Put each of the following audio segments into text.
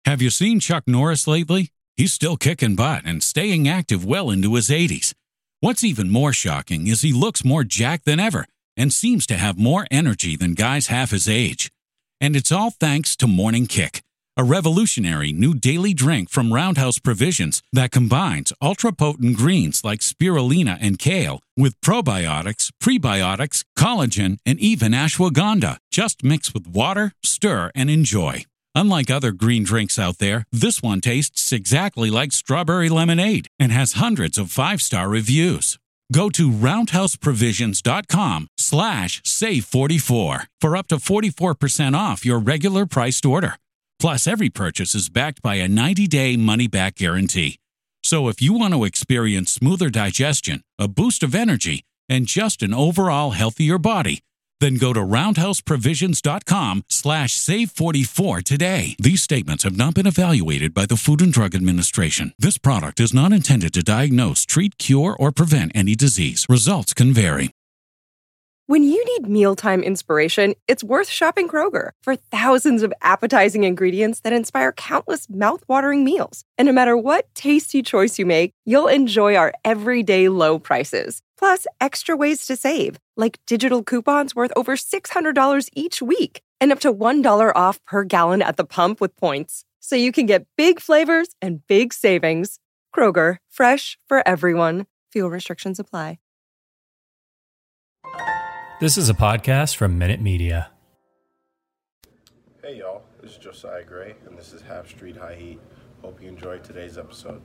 Have you seen Chuck Norris lately? He's still kicking butt and staying active well into his 80s. What's even more shocking is he looks more jacked than ever and seems to have more energy than guys half his age. And it's all thanks to Morning Kick, a revolutionary new daily drink from Roundhouse Provisions that combines ultra-potent greens like spirulina and kale with probiotics, prebiotics, collagen, and even ashwagandha. Just mix with water, stir, and enjoy. Unlike other green drinks out there, this one tastes exactly like strawberry lemonade and has hundreds of 5-star reviews. Go to roundhouseprovisions.com/save44 for up to 44% off your regular priced order. Plus, every purchase is backed by a 90-day money-back guarantee. So if you want to experience smoother digestion, a boost of energy, and just an overall healthier body, then go to roundhouseprovisions.com/save44 today. These statements have not been evaluated by the Food and Drug Administration. This product is not intended to diagnose, treat, cure, or prevent any disease. Results can vary. When you need mealtime inspiration, it's worth shopping Kroger for thousands of appetizing ingredients that inspire countless mouth-watering meals. And no matter what tasty choice you make, you'll enjoy our everyday low prices. Plus, extra ways to save, like digital coupons worth over $600 each week and up to $1 off per gallon at the pump with points. So you can get big flavors and big savings. Kroger, fresh for everyone. Fuel restrictions apply. This is a podcast from Minute Media. Hey y'all, this is Josiah Gray, and this is Half Street High Heat. Hope you enjoyed today's episode.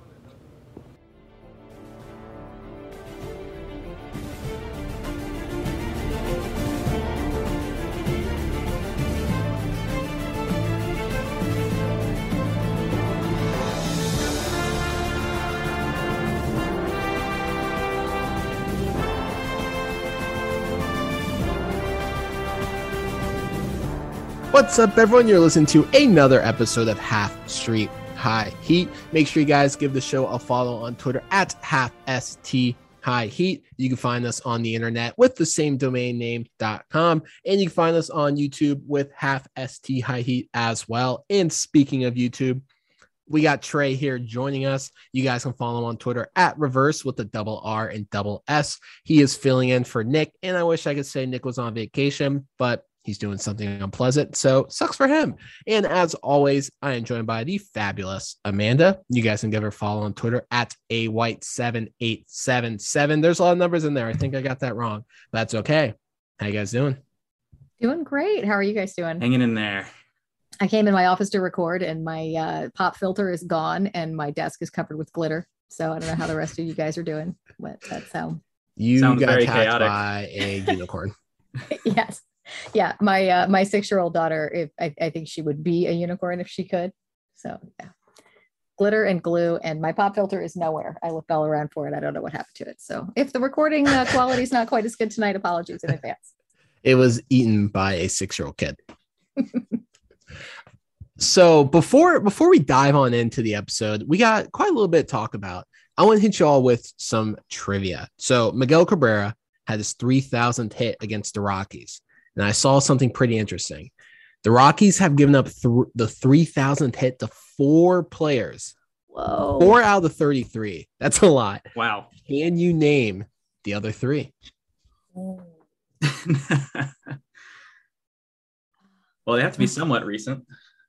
What's up, everyone? You're listening to another episode of Half Street High Heat. Make sure you guys give the show a follow on Twitter at halfst high heat. You can find us on the internet with the same domain name.com, and you can find us on YouTube with half st high heat as well. And speaking of YouTube, we got Trey here joining us. You guys can follow him on Twitter at reverse with the double R and double S. He is filling in for Nick, and I wish I could say Nick was on vacation, but he's doing something unpleasant, so sucks for him. And as always, I am joined by the fabulous Amanda. You guys can give her a follow on Twitter at awhite7877. There's a lot of numbers in there. I think I got that wrong. That's okay. How you guys doing? Doing great. How are you guys doing? Hanging in there. I came in my office to record, and my pop filter is gone, and my desk is covered with glitter. So I don't know how the rest of you guys are doing. But that's how you Sounds got very attacked chaotic. by a unicorn. Yes. Yeah, my 6-year-old daughter, I think she would be a unicorn if she could. So yeah, glitter and glue, and my pop filter is nowhere. I looked all around for it. I don't know what happened to it. So if the recording quality is not quite as good tonight, apologies in advance. It was eaten by a 6-year-old kid. So before we dive on into the episode, we got quite a little bit to talk about. I want to hit you all with some trivia. So Miguel Cabrera had his 3,000th hit against the Rockies. And I saw something pretty interesting. The Rockies have given up the 3,000th hit to 4 players. Whoa. 4 out of the 33. That's a lot. Wow. Can you name the other 3? Well, they have to be somewhat recent.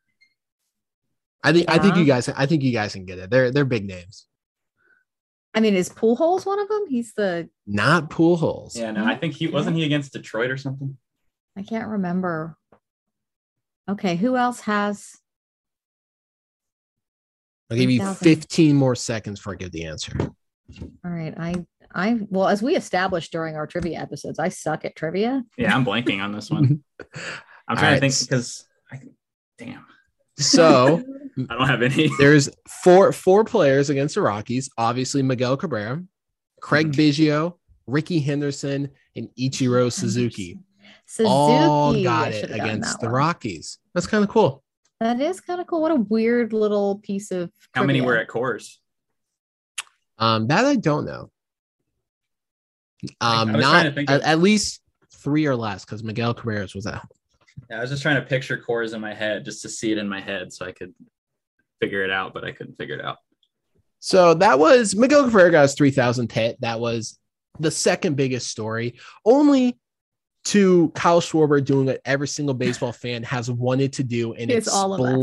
I think you guys can get it. They're big names. I mean, is Pujols one of them? He's the Not Pujols. Yeah, no, I think he against Detroit or something. I can't remember. Okay, who else has? I'll give you 3,000. 15 more seconds before I give the answer. All right, well, as we established during our trivia episodes, I suck at trivia. Yeah, I'm blanking on this one. I'm trying to think because damn. So I don't have any. there's four players against the Rockies. Obviously, Miguel Cabrera, Craig Biggio, Ricky Henderson, and Ichiro Suzuki. All got it against the Rockies. That's kind of cool. That is kind of cool. What a weird little piece of How many trivia. were at Coors? That I don't know. I was trying Not to think of- at least 3 or less, because Miguel Cabrera's was at home. Yeah, I was just trying to picture Coors in my head just to see it in my head so I could figure it out, but I couldn't figure it out. So that was Miguel Cabrera got his 3,000th hit. That was the second biggest story, only to Kyle Schwarber doing what every single baseball fan has wanted to do, and It's all of us.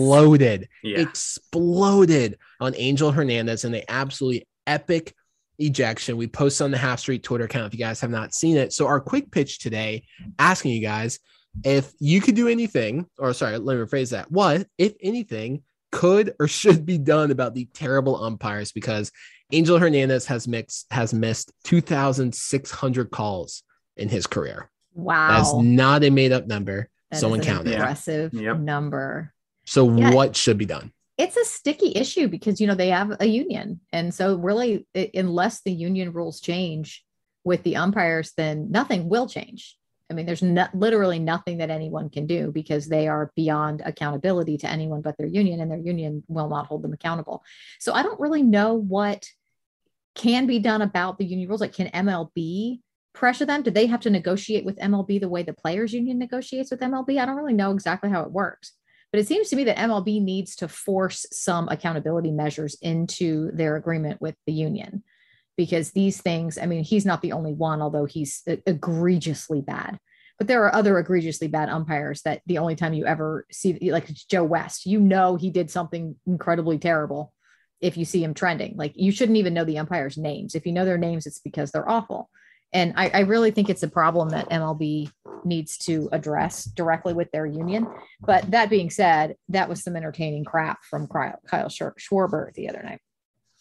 exploded on Angel Hernandez in an absolutely epic ejection. We posted on the Half Street Twitter account if you guys have not seen it. So our quick pitch today, asking you guys if you could do anything, or sorry, let me rephrase that. What, if anything, could or should be done about the terrible umpires? Because Angel Hernandez has missed 2,600 calls in his career. Wow. That's not a made up number. That Someone is an counted. impressive Yep. number. So what should be done? It's a sticky issue because, they have a union. And so really, unless the union rules change with the umpires, then nothing will change. I mean, there's literally nothing that anyone can do because they are beyond accountability to anyone but their union, and their union will not hold them accountable. So I don't really know what can be done about the union rules. Like, can MLB pressure them? Do they have to negotiate with MLB the way the players union negotiates with MLB? I don't really know exactly how it works, but it seems to me that MLB needs to force some accountability measures into their agreement with the union, because these things, I mean, he's not the only one, although he's egregiously bad, but there are other egregiously bad umpires that the only time you ever see, like Joe West, he did something incredibly terrible. If you see him trending, like, you shouldn't even know the umpires' names. If you know their names, it's because they're awful. And I really think it's a problem that MLB needs to address directly with their union. But that being said, that was some entertaining crap from Kyle Schwarber the other night.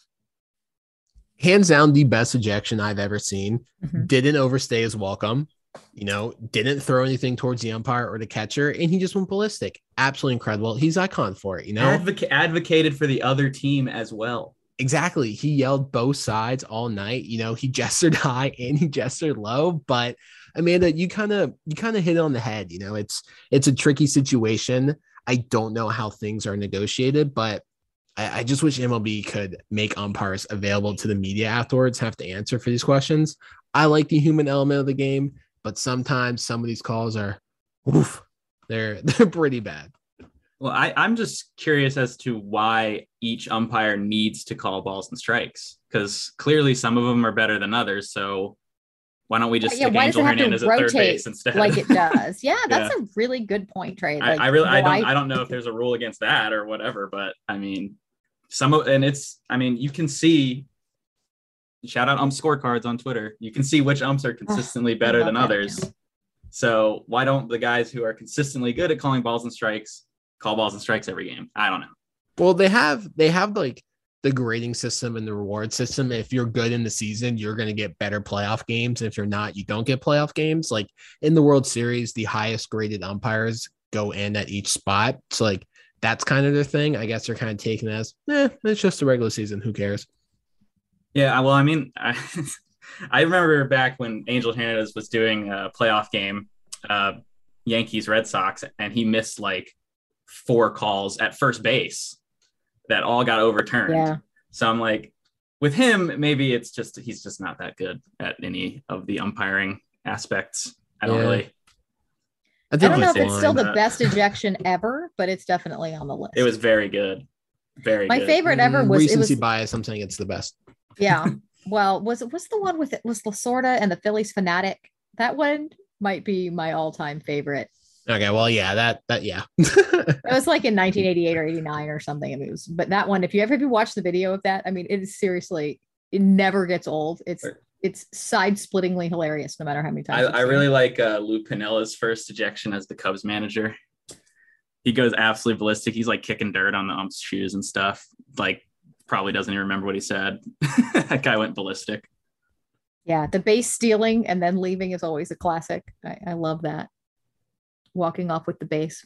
Hands down, the best ejection I've ever seen. Mm-hmm. Didn't overstay his welcome. Didn't throw anything towards the umpire or the catcher, and he just went ballistic. Absolutely incredible. He's icon for it. Advocated for the other team as well. Exactly. He yelled both sides all night. He gestured high and he gestured low. But Amanda, you kind of hit it on the head. It's a tricky situation. I don't know how things are negotiated, but I just wish MLB could make umpires available to the media afterwards, have to answer for these questions. I like the human element of the game, but sometimes some of these calls are, they're pretty bad. Well, I'm just curious as to why each umpire needs to call balls and strikes, because clearly some of them are better than others. So why don't we just stick Angel Hernandez at third base instead? Like it does. Yeah, that's a really good point, Trey. Like, I don't know if there's a rule against that or whatever, but I mean, you can see, shout out ump scorecards on Twitter. You can see which umps are consistently better than others. So why don't the guys who are consistently good at calling balls and strikes call balls and strikes every game? I don't know. Well, they have like the grading system and the reward system. If you're good in the season, you're going to get better playoff games. If you're not, you don't get playoff games. Like in the World Series, the highest graded umpires go in at each spot. So like, that's kind of their thing. I guess they're kind of taking it as, it's just a regular season. Who cares? Yeah, well, I mean, I remember back when Angel Hernandez was doing a playoff game, Yankees Red Sox, and he missed like 4 calls at first base that all got overturned. Yeah. So I'm like, with him, maybe he's just not that good at any of the umpiring aspects. I don't know if it's still the best ejection ever, but it's definitely on the list. It was very good. My favorite ever was recency bias. I'm saying it's the best. Yeah. Well, what's the one with it? Was Lasorda and the Phillies Fanatic? That one might be my all-time favorite. Okay. Well, yeah, that yeah. It was like in 1988 or 89 or something. I mean, but that one, if you watch the video of that, I mean, it is seriously, it never gets old. It's side-splittingly hilarious no matter how many times. I really like Lou Pinella's first ejection as the Cubs manager. He goes absolutely ballistic. He's like kicking dirt on the ump's shoes and stuff. Like, probably doesn't even remember what he said. That guy went ballistic. Yeah, the base stealing and then leaving is always a classic. I love that. Walking off with the base.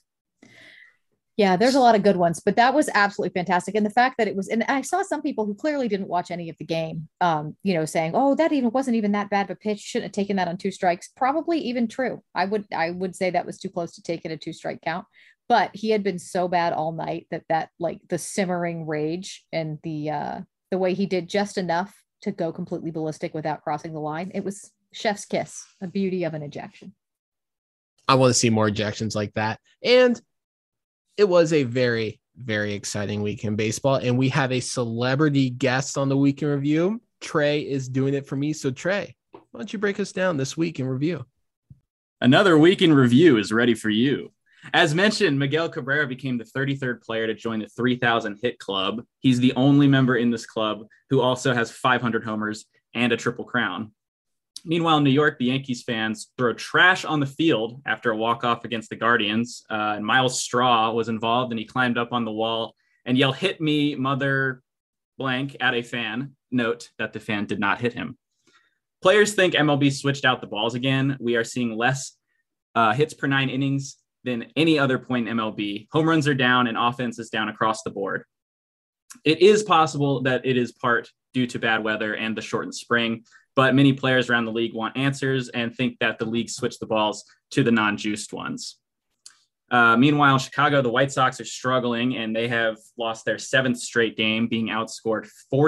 Yeah, there's a lot of good ones, but that was absolutely fantastic. And the fact that it was, and I saw some people who clearly didn't watch any of the game, saying, "Oh, that wasn't even that bad of a pitch. Shouldn't have taken that on 2 strikes." Probably even true. I would say that was too close to taking a 2-strike count, but he had been so bad all night that like the simmering rage and the way he did just enough to go completely ballistic without crossing the line. It was chef's kiss, a beauty of an ejection. I want to see more ejections like that. And it was a very, very exciting week in baseball. And we have a celebrity guest on the Week in Review. Trey is doing it for me. So Trey, why don't you break us down this week in review? Another Week in Review is ready for you. As mentioned, Miguel Cabrera became the 33rd player to join the 3,000 hit club. He's the only member in this club who also has 500 homers and a triple crown. Meanwhile, in New York, the Yankees fans throw trash on the field after a walk-off against the Guardians. And Miles Straw was involved, and he climbed up on the wall and yelled, "Hit me, mother blank," at a fan. Note that the fan did not hit him. Players think MLB switched out the balls again. We are seeing less hits per 9 innings than any other point in MLB. Home runs are down and offense is down across the board. It is possible that it is part due to bad weather and the shortened spring, but many players around the league want answers and think that the league switched the balls to the non-juiced ones. Meanwhile, in Chicago, the White Sox are struggling and they have lost their 7th straight game, being outscored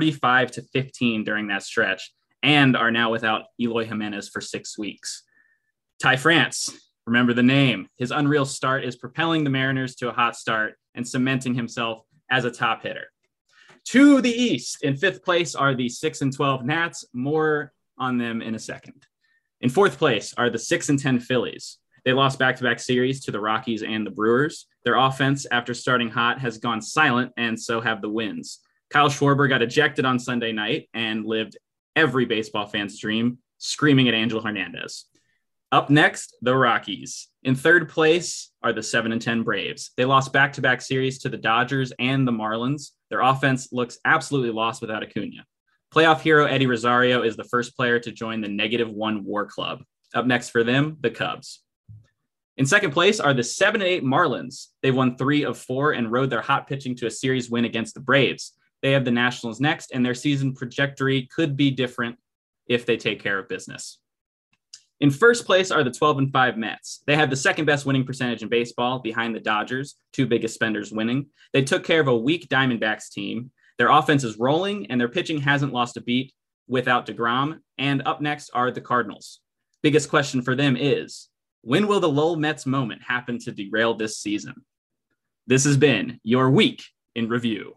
45-15 during that stretch, and are now without Eloy Jimenez for 6 weeks. Ty France, remember the name. His unreal start is propelling the Mariners to a hot start and cementing himself as a top hitter. To the east, in 5th place, are the 6-12 Nats. More on them in a second. In 4th place are the 6-10 Phillies. They lost back-to-back series to the Rockies and the Brewers. Their offense, after starting hot, has gone silent, and so have the wins. Kyle Schwarber got ejected on Sunday night and lived every baseball fan's dream, screaming at Angel Hernandez. Up next, the Rockies. In 3rd place are the 7-10 Braves. They lost back-to-back series to the Dodgers and the Marlins. Their offense looks absolutely lost without Acuna. Playoff hero Eddie Rosario is the first player to join the -1 WAR club. Up next for them, the Cubs. In 2nd place are the 7-8 Marlins. They've won 3 of 4 and rode their hot pitching to a series win against the Braves. They have the Nationals next, and their season trajectory could be different if they take care of business. In 1st place are the 12-5 Mets. They have the 2nd best winning percentage in baseball behind the Dodgers, 2 biggest spenders winning. They took care of a weak Diamondbacks team. Their offense is rolling and their pitching hasn't lost a beat without DeGrom. And up next are the Cardinals. Biggest question for them is, when will the Lowell Mets moment happen to derail this season? This has been your Week in Review.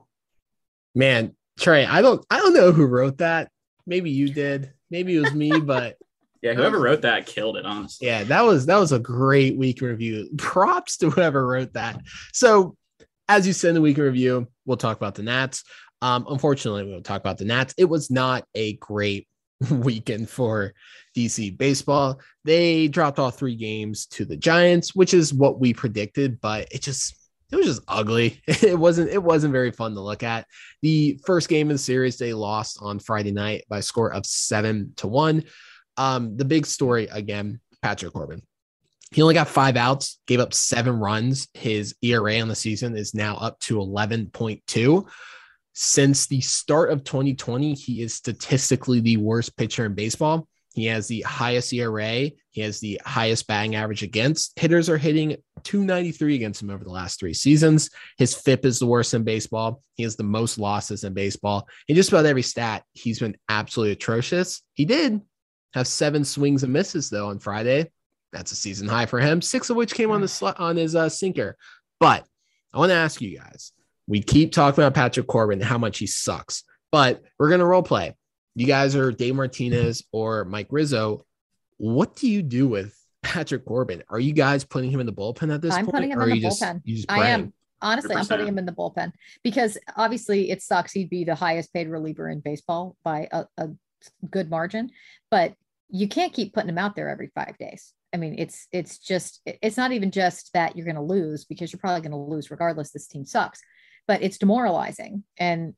Man, Trey, I don't know who wrote that. Maybe you did. Maybe it was me, but yeah, whoever wrote that killed it, honestly. Yeah, that was a great Week in Review. Props to whoever wrote that. So, as you said in the Week in Review, we'll talk about the Nats. Unfortunately, we won't talk about the Nats. It was not a great weekend for DC baseball. They dropped all 3 games to the Giants, which is what we predicted, but it was just ugly. It wasn't very fun to look at. The first game of the series, they lost on Friday night by a score of 7-1. The big story again, Patrick Corbin. He only got 5 outs, gave up 7 runs. His ERA on the season is now up to 11.2. Since the start of 2020, he is statistically the worst pitcher in baseball. He has the highest ERA. He has the highest batting average against. Hitters are hitting .293 against him over the last 3 seasons. His FIP is the worst in baseball. He has the most losses in baseball. In just about every stat, he's been absolutely atrocious. He did have 7 swings and misses, though, on Friday. That's a season high for him, 6 of which came on his sinker. But I want to ask you guys, we keep talking about Patrick Corbin and how much he sucks, but we're going to role play. You guys are Dave Martinez or Mike Rizzo. What do you do with Patrick Corbin? Are you guys putting him in the bullpen at this point? I'm putting him in the bullpen. I am. Honestly, 100%. I'm putting him in the bullpen because obviously it sucks. He'd be the highest paid reliever in baseball by a good margin, but you can't keep putting him out there every 5 days. I mean, it's not even just that you're going to lose, because you're probably going to lose regardless. This team sucks, but it's demoralizing. And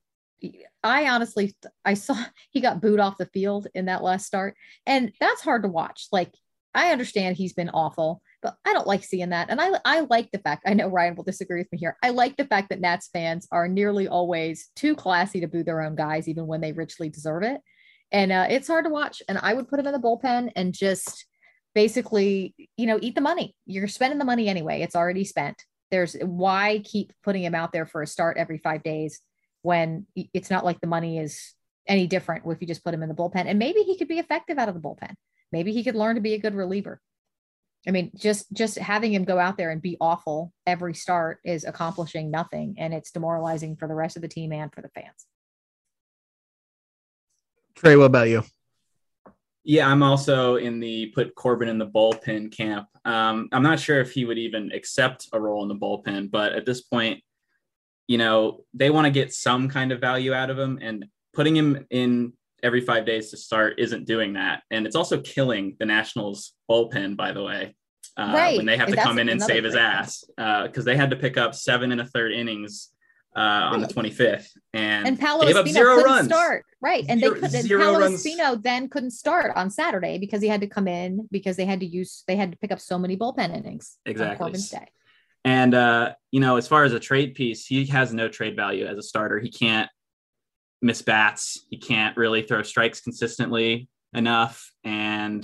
I saw he got booed off the field in that last start, and that's hard to watch. Like, I understand he's been awful, but I don't like seeing that. And I like the fact, I know Ryan will disagree with me here. I like the fact that Nats fans are nearly always too classy to boo their own guys, even when they richly deserve it. And it's hard to watch. And I would put him in the bullpen and just basically, eat the money. You're spending the money anyway. It's already spent. Why keep putting him out there for a start every 5 days when it's not like the money is any different if you just put him in the bullpen? And maybe he could be effective out of the bullpen. Maybe he could learn to be a good reliever. I mean, just having him go out there and be awful every start is accomplishing nothing, and it's demoralizing for the rest of the team and for the fans. Trey, what about you? Yeah, I'm also in the put Corbin in the bullpen camp. I'm not sure if he would even accept a role in the bullpen, but at this point, they want to get some kind of value out of him, and putting him in every 5 days to start isn't doing that. And it's also killing the Nationals bullpen, by the way, when they have to come in and save his ass, because they had to pick up 7 1/3 innings on the 25th and Paolo gave up Espino 0 couldn't runs. Start. Right. And Zero Paolo runs. Espino then couldn't start on Saturday because he had to come in because they had to pick up so many bullpen innings. Exactly. On Corbin's day. And, as far as a trade piece, he has no trade value as a starter. He can't miss bats. He can't really throw strikes consistently enough. And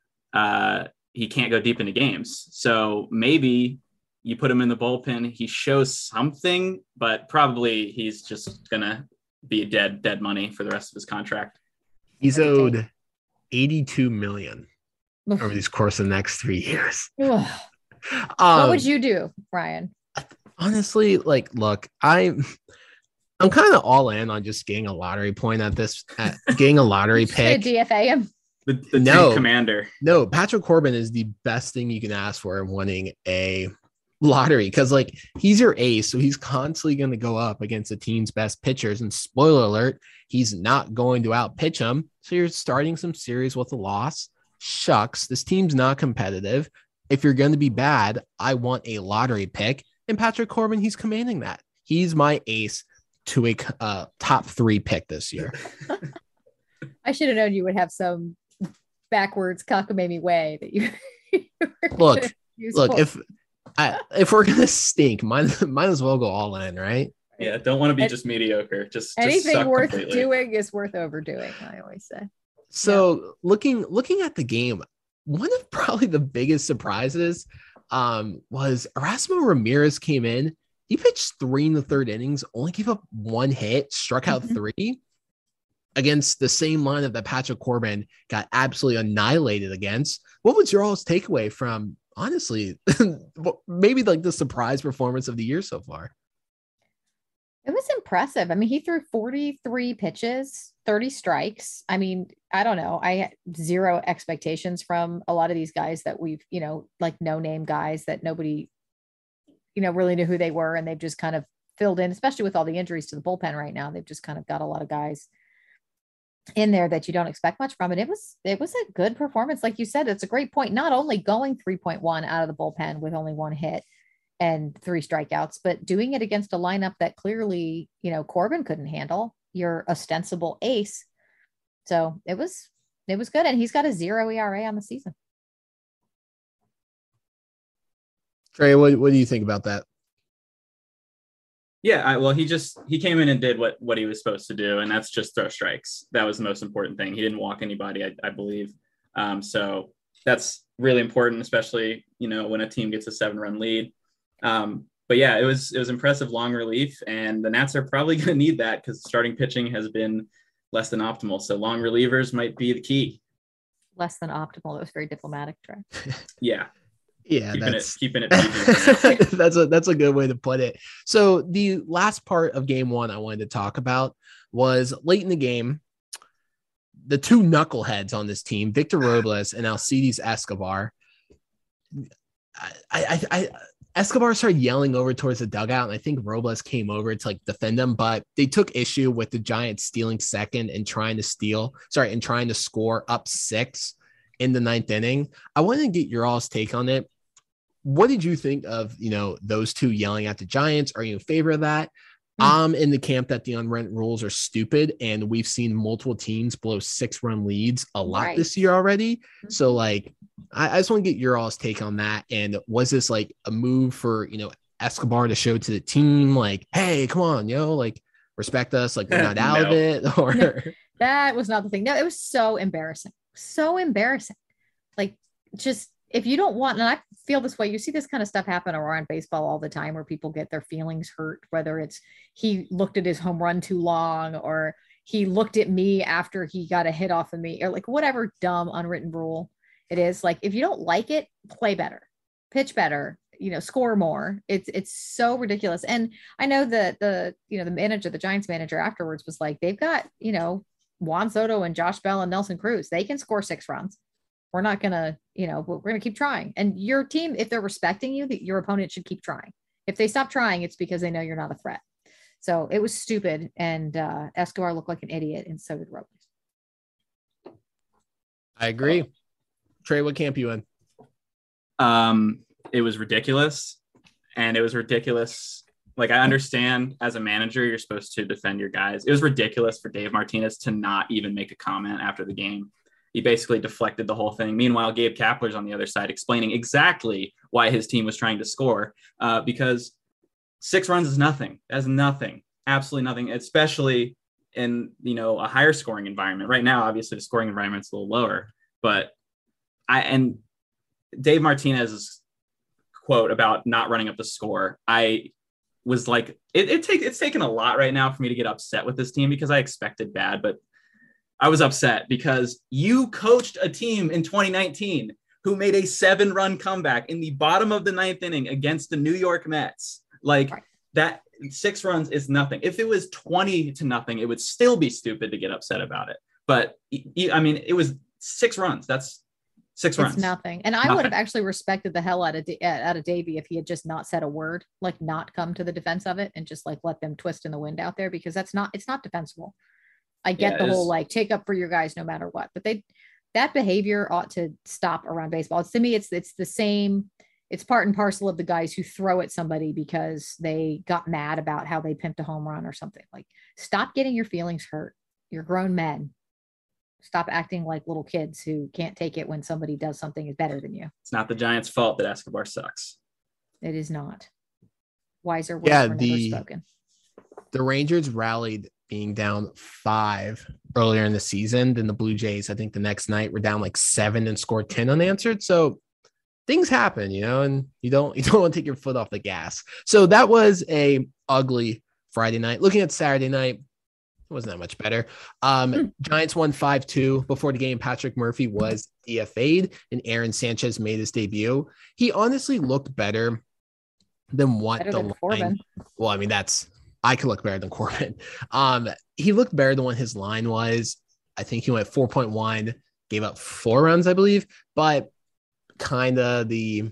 he can't go deep into games. So maybe you put him in the bullpen, he shows something, but probably he's just going to be dead money for the rest of his contract. He's owed $82 million over these course of the next 3 years. What would you do, Ryan? Honestly, look, I'm kind of all in on just getting a lottery point getting a lottery pick. DFA him. The commander. No, Patrick Corbin is the best thing you can ask for in winning a lottery, because he's your ace, so he's constantly going to go up against the team's best pitchers, and spoiler alert, he's not going to outpitch them. So you're starting some series with a loss. Shucks, this team's not competitive. If you're going to be bad, I want a lottery pick, and Patrick Corbin, he's commanding that. He's my ace to a top 3 pick this year. I should have known you would have some backwards cockamamie way that you look. If we're gonna stink, might as well go all in, right? Yeah, don't want to be just mediocre. Just anything worth doing is worth overdoing, I always say. So looking at the game, one of probably the biggest surprises was Erasmo Ramirez came in. He pitched 3 1/3 innings, only gave up 1 hit, struck out 3 against the same lineup that Patrick Corbin got absolutely annihilated against. What was your all's takeaway from, honestly, maybe the surprise performance of the year so far? It was impressive. I mean, he threw 43 pitches, 30 strikes. I mean, I don't know. I had 0 expectations from a lot of these guys that we've, no-name guys that nobody, really knew who they were. And they've just kind of filled in, especially with all the injuries to the bullpen right now. They've just kind of got a lot of guys in there that you don't expect much from. And it was a good performance. Like you said, it's a great point. Not only going 3.1 out of the bullpen with only 1 hit and 3 strikeouts, but doing it against a lineup that clearly, Corbin couldn't handle, your ostensible ace. So it was good. And he's got a 0 ERA on the season. Trey, what do you think about that? Yeah, he came in and did what he was supposed to do, and that's just throw strikes. That was the most important thing. He didn't walk anybody, I believe. So that's really important, especially, when a team gets a 7-run lead. But yeah, it was impressive long relief, and the Nats are probably going to need that because starting pitching has been less than optimal. So long relievers might be the key. Less than optimal. That was very diplomatic, Trey. Yeah. Yeah, keeping it PG. that's a good way to put it. So the last part of game 1 I wanted to talk about was late in the game. The 2 knuckleheads on this team, Victor Robles and Alcides Escobar. Escobar started yelling over towards the dugout, and I think Robles came over to defend them, but they took issue with the Giants stealing second and trying to score up 6 in the 9th inning. I wanted to get your all's take on it. What did you think of, those 2 yelling at the Giants? Are you in favor of that? I'm in the camp that the unwritten rules are stupid, and we've seen multiple teams blow 6-run leads a lot this year already. So I just want to get your all's take on that. And was this a move for, Escobar to show to the team, hey, come on, respect us, we're not out of it? Or no, that was not the thing. No, it was so embarrassing. So embarrassing. Just if you don't want, and I feel this way, you see this kind of stuff happen around baseball all the time where people get their feelings hurt, whether it's he looked at his home run too long, or he looked at me after he got a hit off of me, or whatever dumb unwritten rule It is like, if you don't like it, play better, pitch better, score more. It's so ridiculous. And I know that the Giants manager afterwards was like, they've got, Juan Soto and Josh Bell and Nelson Cruz. They can score 6 runs. We're not going to, we're going to keep trying. And your team, if they're respecting you, your opponent should keep trying. If they stop trying, it's because they know you're not a threat. So it was stupid. And Escobar looked like an idiot, and so did Robles. I agree. Trey, what camp you in? It was ridiculous. And it was ridiculous. Like, I understand as a manager, you're supposed to defend your guys. It was ridiculous for Dave Martinez to not even make a comment after the game. He basically deflected the whole thing. Meanwhile, Gabe Kapler's on the other side explaining exactly why his team was trying to score, because 6 runs is nothing. That's nothing, absolutely nothing, especially in, a higher scoring environment. Right now, obviously, the scoring environment's a little lower. But and Dave Martinez's quote about not running up the score, I was like, it's taken a lot right now for me to get upset with this team, because I expected bad, but I was upset because you coached a team in 2019 who made a 7-run comeback in the bottom of the 9th inning against the New York Mets. Like, that 6 runs is nothing. If it was 20-0, it would still be stupid to get upset about it. But I mean, it was 6 runs. That's 6 runs. It's nothing. And I would have actually respected the hell out of Davey if he had just not said a word, like not come to the defense of it and just like let them twist in the wind out there, because it's not defensible. I get the whole like take up for your guys no matter what, but that behavior ought to stop around baseball. It's, to me, it's the same. It's part and parcel of the guys who throw at somebody because they got mad about how they pimped a home run or something. Like, stop getting your feelings hurt. You're grown men. Stop acting like little kids who can't take it when somebody does something is better than you. It's not the Giants' fault that Escobar sucks. It is not. Wiser words were never spoken. The Rangers rallied being down 5 earlier in the season. Then the Blue Jays, I think the next night, were down like 7 and scored 10 unanswered. So things happen, and you don't want to take your foot off the gas. So that was a ugly Friday night. Looking at Saturday night, it wasn't that much better. Giants won 5-2. Before the game, Patrick Murphy was DFA'd and Aaron Sanchez made his debut. He honestly looked better than what the line. Well, I mean, I could look better than Corbin. He looked better than what his line was. I think he went 4.1, gave up 4 runs, I believe, but kind of the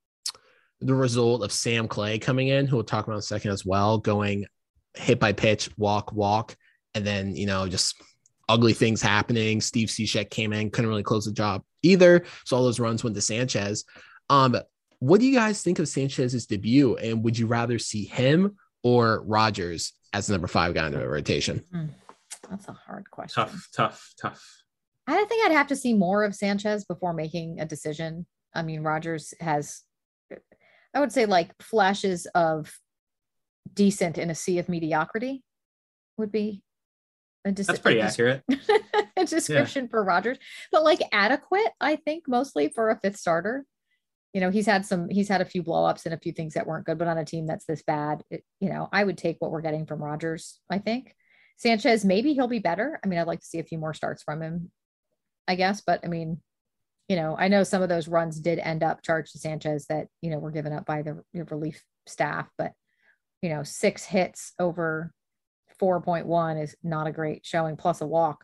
result of Sam Clay coming in, who we'll talk about in a second as well, going hit by pitch, walk, and then, just ugly things happening. Steve Cishek came in, couldn't really close the job either. So all those runs went to Sanchez. What do you guys think of Sanchez's debut? And would you rather see him or Rogers as the number 5 guy in the rotation? That's a hard question. Tough. I think I'd have to see more of Sanchez before making a decision. I mean, Rogers has, I would say, like, flashes of decent in a sea of mediocrity would be that's pretty accurate. A description for Rogers, but like adequate, I think, mostly for a 5th starter. He's had a few blow-ups and a few things that weren't good, but on a team that's this bad, I would take what we're getting from Rogers. I think Sanchez, maybe he'll be better. I mean, I'd like to see a few more starts from him, I guess. But I mean, I know some of those runs did end up charged to Sanchez that, were given up by the relief staff, but 6 hits over 4.1 is not a great showing, plus a walk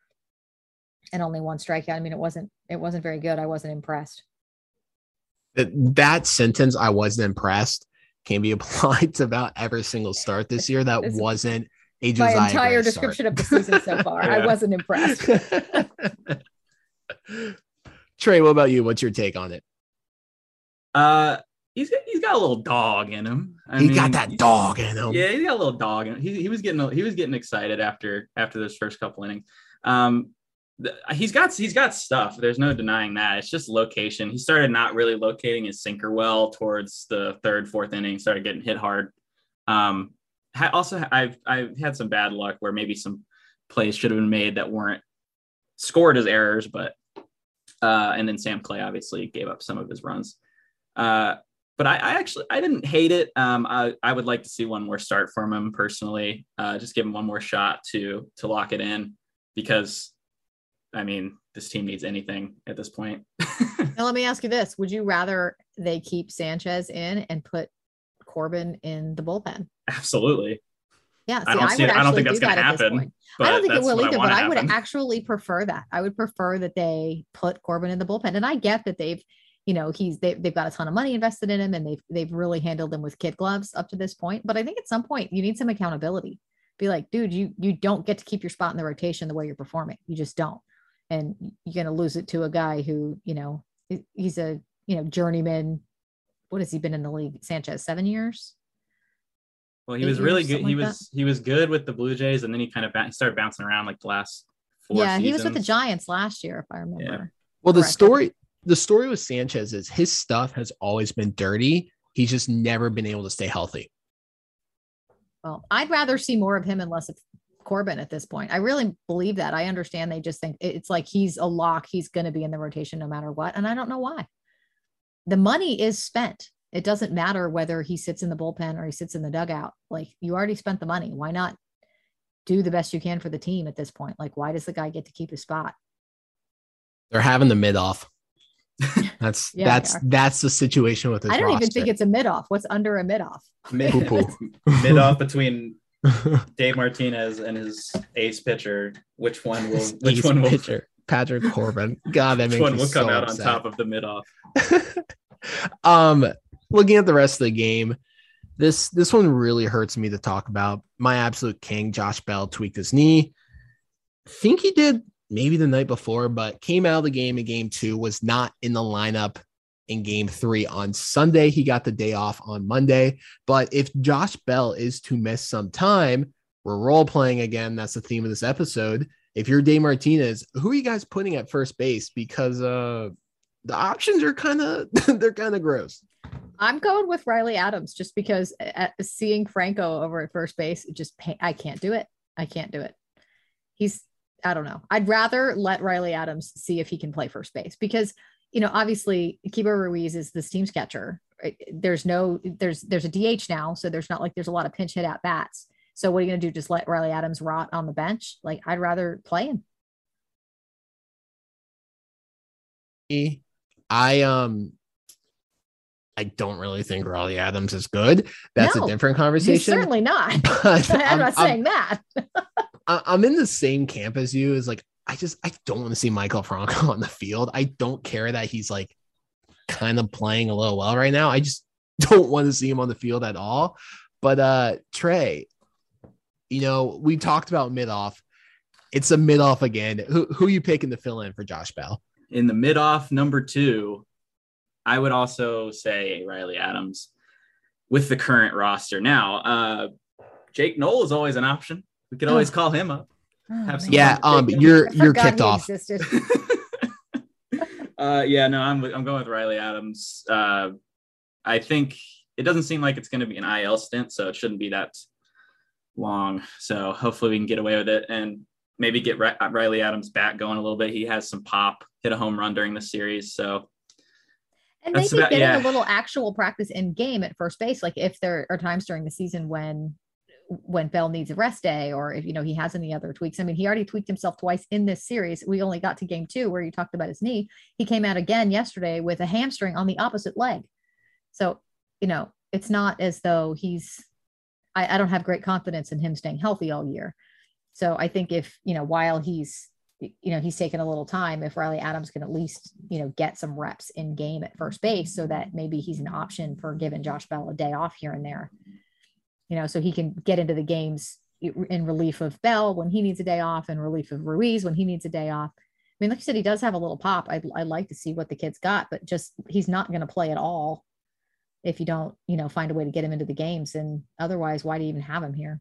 and only 1 strikeout. I mean, it wasn't very good. I wasn't impressed. That sentence, I wasn't impressed, can be applied to about every single start this year. That wasn't a Josiah my entire Gray description start of the season so far. Yeah. I wasn't impressed. Trey, what about you? What's your take on it? He's got a little dog in him. He got that dog in him. Yeah, he's got a little dog in him. He was getting excited after those first couple innings. He's got stuff. There's no denying that. It's just location. He started not really locating his sinker well towards the 3rd, 4th inning. Started getting hit hard. I've had some bad luck where maybe some plays should have been made that weren't scored as errors, but and then Sam Clay obviously gave up some of his runs. But I didn't hate it. I would like to see one more start from him personally. Just give him one more shot to lock it in, because I mean, this team needs anything at this point. Now, let me ask you this. Would you rather they keep Sanchez in and put Corbin in the bullpen? Absolutely. Yeah, see, I don't think that's going to happen. I don't think it will either, but I would actually prefer that. I would prefer that they put Corbin in the bullpen. And I get that they've got a ton of money invested in him, and they've really handled him with kid gloves up to this point. But I think at some point you need some accountability. Be like, dude, you don't get to keep your spot in the rotation the way you're performing. You just don't. And you're going to lose it to a guy who, he's a, journeyman. What has he been in the league? Sanchez, 7 years? Well, he was really good. He was good with the Blue Jays, and then he kind of started bouncing around like the last 4 seasons. He was with the Giants last year, if I remember. Yeah. Well, the story with Sanchez is his stuff has always been dirty. He's just never been able to stay healthy. Well, I'd rather see more of him and less of Corbin at this point. I really believe that. I understand they just think it's like he's a lock. He's going to be in the rotation no matter what. And I don't know why. The money is spent. It doesn't matter whether he sits in the bullpen or he sits in the dugout. Like, you already spent the money. Why not do the best you can for the team at this point? Like, why does the guy get to keep his spot? They're having the mid-off. That's the situation with his I don't roster. even think it's a mid-off. What's under a mid-off? Mid-off between Dave Martinez and his ace pitcher. Which one will pitcher? Patrick Corbin. God, that makes which one me will come so out upset. on top of the mid-off? Looking at the rest of the game, this one really hurts me to talk about. My absolute king, Josh Bell, tweaked his knee. Think he did maybe the night before, but came out of the game in game 2, was not in the lineup in game 3 on Sunday. He got the day off on Monday. But if Josh Bell is to miss some time, we're role playing again. That's the theme of this episode. If you're Dave Martinez, who are you guys putting at first base? Because the options are kind of gross. I'm going with Riley Adams just because seeing Franco over at first base, I can't do it. I don't know. I'd rather let Riley Adams see if he can play first base because, obviously Keibert Ruiz is this team's catcher. Right? There's a DH now. So there's not like there's a lot of pinch hit at bats. So what are you going to do? Just let Riley Adams rot on the bench? Like, I'd rather play him. I don't really think Riley Adams is good. That's a different conversation. He's certainly not. But I'm not saying that. I'm in the same camp as you. Is like, I don't want to see Michael Franco on the field. I don't care that he's like kind of playing a little well right now. I just don't want to see him on the field at all. But Trey, we talked about mid-off. It's a mid-off again. Who you picking to fill in for Josh Bell? In the mid-off number 2, I would also say Riley Adams with the current roster. Now, Jake Knoll is always an option. We could always call him up. You're kicked off. I'm going with Riley Adams. I think it doesn't seem like it's going to be an IL stint, so it shouldn't be that long. So hopefully we can get away with it and maybe get Riley Adams back going a little bit. He has some pop, hit a home run during the series. So. And maybe getting a little actual practice in game at first base. Like if there are times during the season when Bell needs a rest day, or if, he has any other tweaks. I mean, he already tweaked himself twice in this series. We only got to game 2 where you talked about his knee. He came out again yesterday with a hamstring on the opposite leg. So, it's not as though I don't have great confidence in him staying healthy all year. So I think if, while he's taken a little time, if Riley Adams can at least, get some reps in game at first base so that maybe he's an option for giving Josh Bell a day off here and there, so he can get into the games in relief of Bell when he needs a day off and relief of Ruiz when he needs a day off. I mean, like you said, he does have a little pop. I'd like to see what the kid's got, but just, he's not going to play at all if you don't, find a way to get him into the games. And otherwise, why do you even have him here?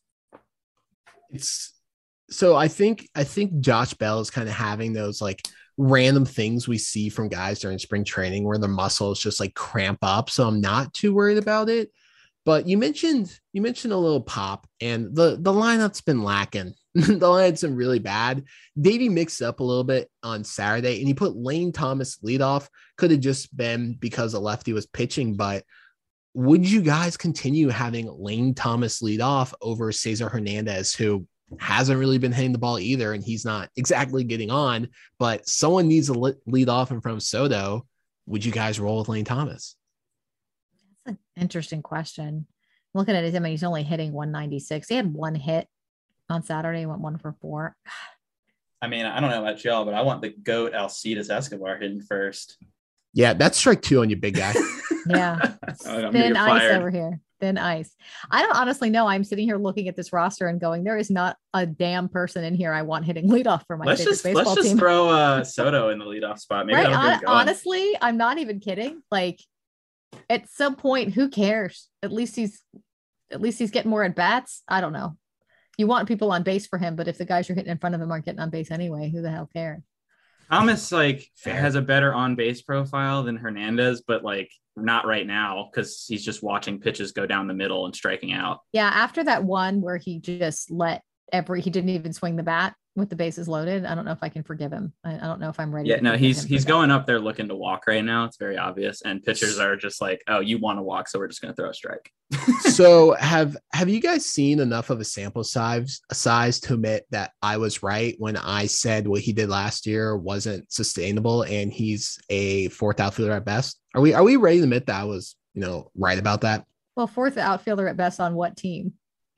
So I think Josh Bell is kind of having those like random things we see from guys during spring training where the muscles just like cramp up. So I'm not too worried about it. But you mentioned a little pop, and the lineup's been lacking. The lineup's been really bad. Davey mixed up a little bit on Saturday, and he put Lane Thomas leadoff. Could have just been because the lefty was pitching, but would you guys continue having Lane Thomas lead off over Cesar Hernandez, who hasn't really been hitting the ball either, and he's not exactly getting on, but someone needs to lead off in front of Soto. Would you guys roll with Lane Thomas? That's an interesting question. Looking at him, he's only hitting 196. He had one hit on Saturday. He went 1 for 4. I mean, I don't know about y'all, but I want the GOAT Alcides Escobar hitting first. Yeah, that's strike 2 on you, big guy. Yeah. Thin ice over here. Thin ice. I don't honestly know. I'm sitting here looking at this roster and going, there is not a damn person in here I want hitting leadoff for my favorite baseball team. Let's just throw Soto in the leadoff spot. Maybe honestly, I'm not even kidding. Like, at some point, who cares? At least he's getting more at bats. I don't know. You want people on base for him, but if the guys you're hitting in front of him aren't getting on base anyway, who the hell cares? Thomas has a better on base profile than Hernandez, but not right now because he's just watching pitches go down the middle and striking out. Yeah, after that one where he just he didn't even swing the bat with the bases loaded. I don't know if I can forgive him. I don't know if I'm ready. Yeah, no, he's going up there looking to walk right now. It's very obvious, and pitchers are just like, "Oh, you want to walk, so we're just going to throw a strike." So have you guys seen enough of a sample size to admit that I was right when I said what he did last year wasn't sustainable, and he's a 4th outfielder at best? Are we ready to admit that I was right about that? Well, 4th outfielder at best on what team?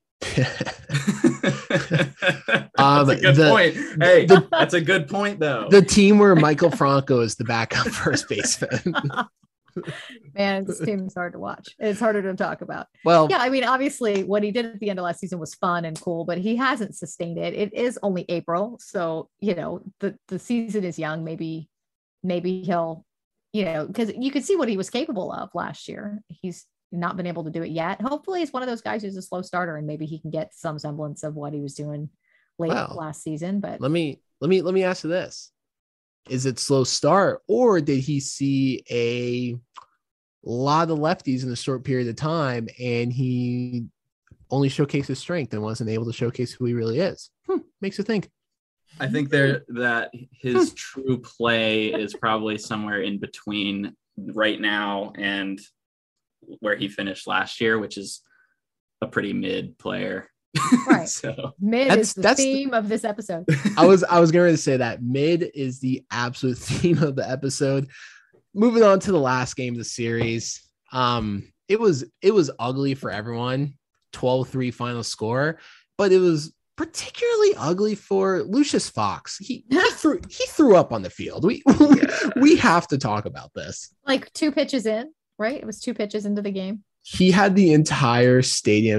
That's a good point. Hey, that's a good point, though. The team where Michael Franco is the backup first baseman. Man, this team is hard to watch. It's harder to talk about. Well, yeah, I mean, obviously, what he did at the end of last season was fun and cool, but he hasn't sustained it. It is only April, so the season is young. Maybe he'll, because you could see what he was capable of last year. He's not been able to do it yet. Hopefully he's one of those guys who's a slow starter and maybe he can get some semblance of what he was doing last season. But let me ask you this. Is it slow start, or did he see a lot of lefties in a short period of time and he only showcased his strength and wasn't able to showcase who he really is? Makes you think. I think that his true play is probably somewhere in between right now and where he finished last year, which is a pretty mid player. Right. So mid is the theme of this episode. I was going to say that mid is the absolute theme of the episode. Moving on to the last game of the series. It was ugly for everyone. 12-3 final score, but it was particularly ugly for Lucius Fox. He threw up on the field. We have to talk about this. 2 pitches in. Right? It was 2 pitches into the game. He had the entire stadium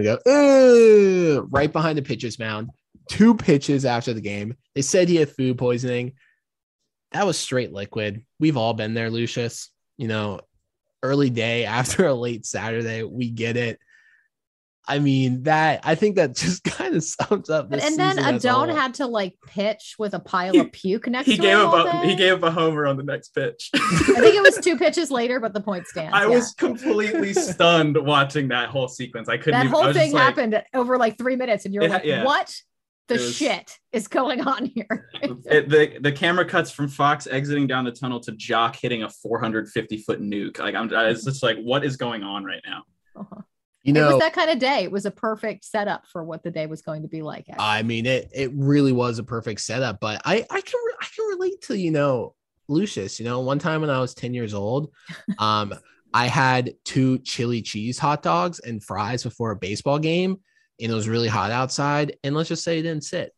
go right behind the pitcher's mound. 2 pitches after the game. They said he had food poisoning. That was straight liquid. We've all been there, Lucius. Early day after a late Saturday. We get it. I mean, I think that just kind of sums up this season. And then Adon had to pitch with a pile of puke next to him. He gave up a homer on the next pitch. I think it was 2 pitches later, but the point stands. I was completely stunned watching that whole sequence. I couldn't. That whole thing happened over 3 minutes, and you're what the shit is going on here? The camera cuts from Fox exiting down the tunnel to Jock hitting a 450-foot nuke. It's just what is going on right now? Uh-huh. It was that kind of day. It was a perfect setup for what the day was going to be like. Actually. I mean, it really was a perfect setup, but I can relate to, Lucius, one time when I was 10 years old, I had 2 chili cheese hot dogs and fries before a baseball game, and it was really hot outside. And let's just say it didn't sit.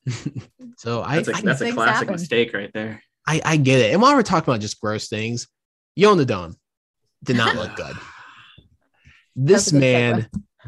So that's a classic mistake right there. I get it. And while we're talking about just gross things, Yon Adon did not look good. This man,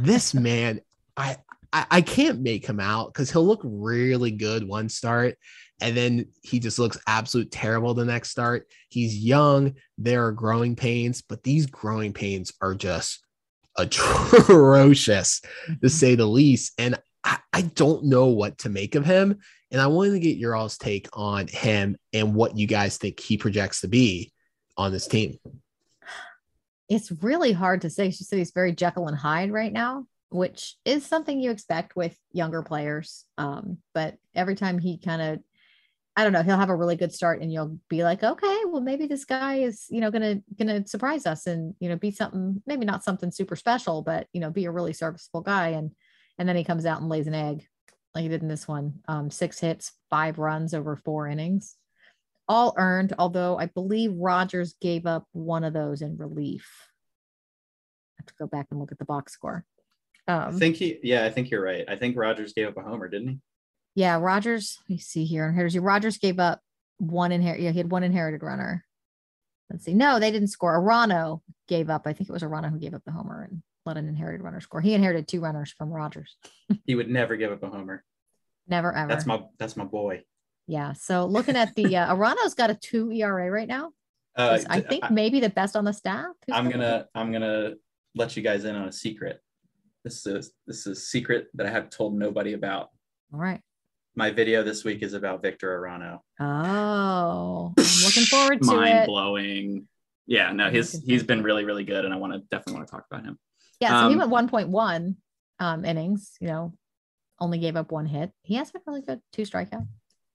I can't make him out because he'll look really good one start and then he just looks absolute terrible the next start. He's young. There are growing pains, but these growing pains are just atrocious to say the least. And I don't know what to make of him. And I wanted to get your all's take on him and what you guys think he projects to be on this team. It's really hard to say. She said he's very Jekyll and Hyde right now, which is something you expect with younger players. But every time he he'll have a really good start and you'll be like, okay, well, maybe this guy is, gonna surprise us and, be something, maybe not something super special, but, be a really serviceable guy. And then he comes out and lays an egg. like he did in this one. 6 hits, 5 runs over 4 innings, all earned. Although I believe Rogers gave up one of those in relief. I have to go back and look at the box score. I think you're right. I think Rogers gave up a homer, didn't he? Yeah, Rogers. Let me see here. Rogers gave up one inherited. Yeah, he had one inherited runner. Let's see. No, they didn't score. Arano gave up. I think it was Arano who gave up the homer and let an inherited runner score. He inherited 2 runners from Rogers. He would never give up a homer. Never ever. That's my boy. Yeah. So looking at the Arano's got a 2 ERA right now. I think maybe the best on the staff. I'm gonna let you guys in on a secret. This is a secret that I have told nobody about. All right. My video this week is about Victor Arano. Oh, I'm looking forward to it. Mind blowing. Yeah, no, he's been really, really good, and I definitely want to talk about him. Yeah, so he went 1.1 innings. Only gave up 1 hit. He has been really good. 2 strikeouts.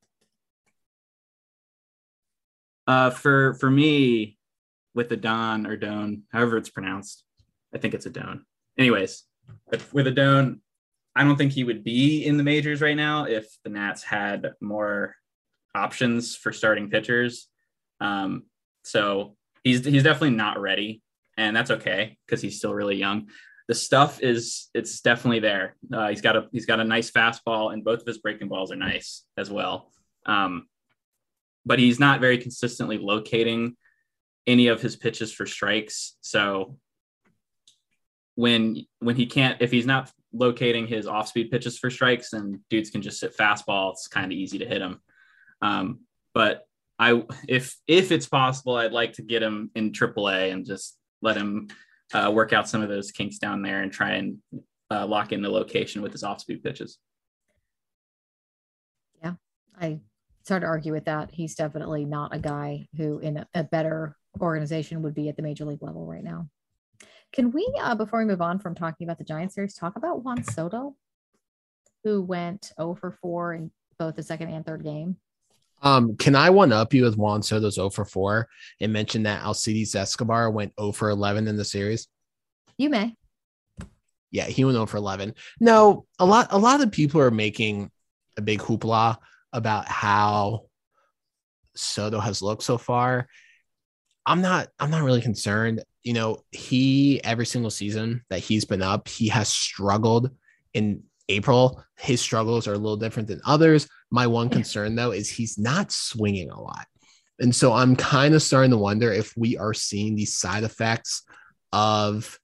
For me, with the Don or Doan, however it's pronounced, I think it's a Doan. Anyways, with a Doan, I don't think he would be in the majors right now if the Nats had more options for starting pitchers. So he's definitely not ready, and that's okay because he's still really young. The stuff it's definitely there. He's got a nice fastball, and both of his breaking balls are nice as well. But he's not very consistently locating any of his pitches for strikes. So when he can't, if he's not locating his off-speed pitches for strikes, then dudes can just sit fastball. It's kind of easy to hit him. But if it's possible, I'd like to get him in AAA and just let him work out some of those kinks down there and try and lock in the location with his off-speed pitches. Yeah, it's hard to argue with that. He's definitely not a guy who in a better organization would be at the major league level right now. Can we, before we move on from talking about the Giants series, talk about Juan Soto, who went 0 for 4 in both the second and third game? Can I one up you with Juan Soto's 0 for 4 and mention that Alcides Escobar went 0 for 11 in the series? You may. Yeah, he went 0 for 11. No, a lot of people are making a big hoopla about how Soto has looked so far. I'm not really concerned. He every single season that he's been up, he has struggled in April. His struggles are a little different than others. My one concern, though, is he's not swinging a lot. And so I'm kind of starting to wonder if we are seeing these side effects of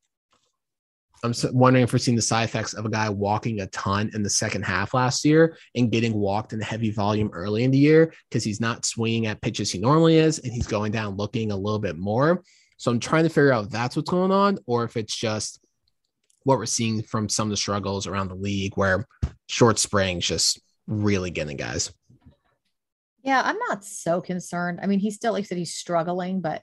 – I'm wondering if we're seeing the side effects of a guy walking a ton in the second half last year and getting walked in heavy volume early in the year because he's not swinging at pitches he normally is, and he's going down looking a little bit more. So I'm trying to figure out if that's what's going on or if it's just what we're seeing from some of the struggles around the league where short spring's just really getting guys. Yeah, I'm not so concerned. I mean, he's still, like I said, he's struggling, but,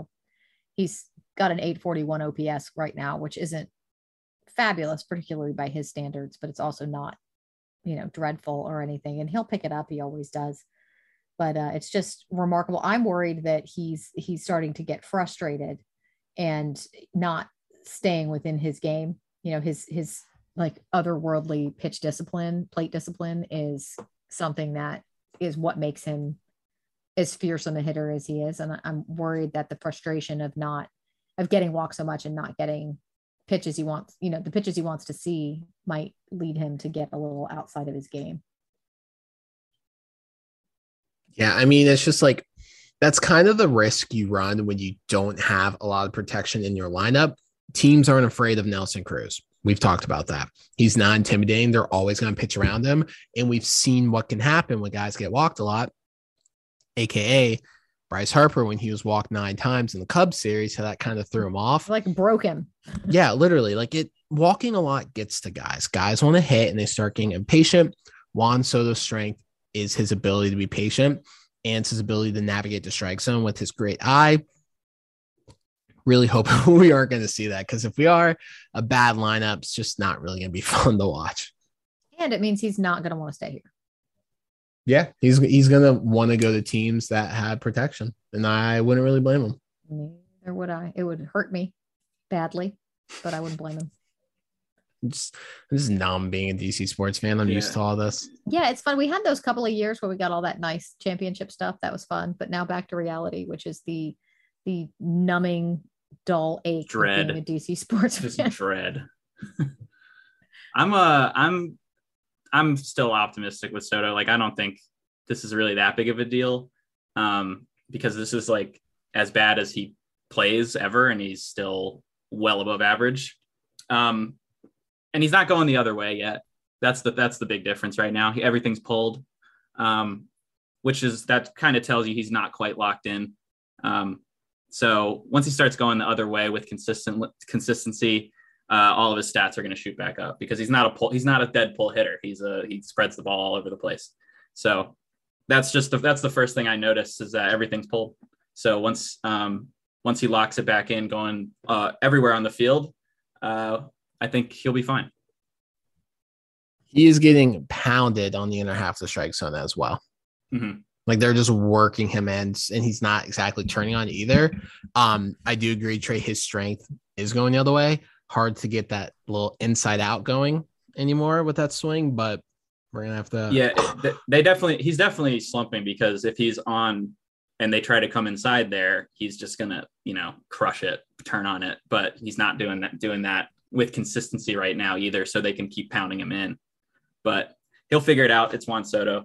he's got an 841 OPS right now, which isn't fabulous, particularly by his standards, but it's also not, dreadful or anything. And he'll pick it up. He always does. But it's just remarkable. I'm worried that he's starting to get frustrated and not staying within his game. His like otherworldly plate discipline is something that is what makes him as fearsome a hitter as he is. And I'm worried that the frustration of getting walked so much and not getting pitches he wants, the pitches he wants to see might lead him to get a little outside of his game. Yeah, I mean, it's just like that's kind of the risk you run when you don't have a lot of protection in your lineup. Teams aren't afraid of Nelson Cruz. We've talked about that. He's not intimidating. They're always going to pitch around him. And we've seen what can happen when guys get walked a lot, AKA Bryce Harper, when he was walked 9 times in the Cubs series. So that kind of threw him off. Like broke him. Yeah, literally. Walking a lot gets to guys. Guys want to hit and they start getting impatient. Juan Soto's strength is his ability to be patient and his ability to navigate the strike zone with his great eye. Really hope we aren't going to see that, because if we are, a bad lineup's just not really going to be fun to watch. And it means he's not going to want to stay here. Yeah, he's going to want to go to teams that have protection, and I wouldn't really blame him. Neither would I. It would hurt me badly, but I wouldn't blame him. I'm just numb being a DC sports fan. I'm used to all this. Yeah, it's fun. We had those couple of years where we got all that nice championship stuff. That was fun. But now back to reality, which is the numbing, dull ache dread of being a DC sports fan. Dread. I'm still optimistic with Soto. Like, I don't think this is really that big of a deal, because this is like as bad as he plays ever, and he's still well above average. And he's not going the other way yet. That's the big difference right now. Everything's pulled, which is, that kind of tells you he's not quite locked in. So once he starts going the other way with consistency, all of his stats are going to shoot back up, because he's not a dead pull hitter. He spreads the ball all over the place. So that's the first thing I noticed, is that everything's pulled. So once he locks it back in, going everywhere on the field, I think he'll be fine. He is getting pounded on the inner half of the strike zone as well. Mm-hmm. Like, they're just working him in, and he's not exactly turning on either. I do agree, Trey, his strength is going the other way. Hard to get that little inside out going anymore with that swing, but we're going to have to. Yeah, he's definitely slumping, because if he's on and they try to come inside there, he's just going to, crush it, turn on it. But he's not doing that with consistency right now either, so they can keep pounding him in. But he'll figure it out. It's Juan Soto.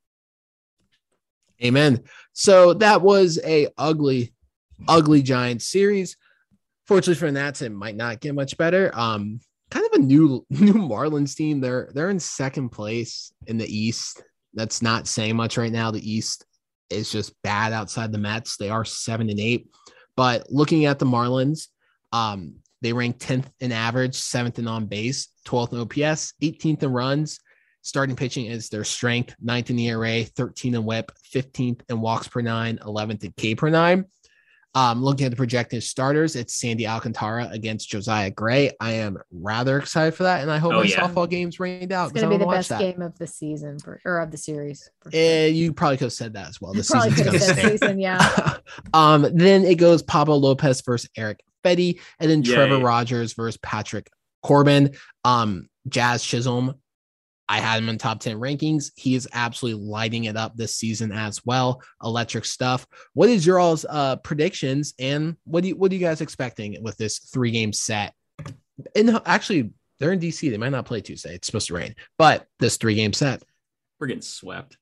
Amen. So that was a ugly Giants series. Fortunately for the Nats, it might not get much better. Kind of a new Marlins team. They're in second place in the East. That's not saying much right now. The East is just bad outside the Mets. They are 7-8. But looking at the Marlins, they rank 10th in average, 7th in on base, 12th in OPS, 18th in runs. Starting pitching is their strength, 9th in ERA, 13th in WHIP, 15th in walks per nine, 11th in K per nine. Looking at the projected starters, it's Sandy Alcantara against Josiah Gray. I am rather excited for that, and I hope softball game's rained out. It's going to be the best game of the season or of the series. You probably could have said that as well. This season's going to stay. Season, yeah. Then it goes Pablo Lopez versus Eric Fetty, and then Trevor Rogers versus Patrick Corbin. Jazz Chisholm, I had him in top 10 rankings. He is absolutely lighting it up this season as well. Electric stuff. What is your all's predictions, and what are you guys expecting with this 3-game set? And actually, they're in DC. They might not play Tuesday. It's supposed to rain, but this 3-game set, we're getting swept.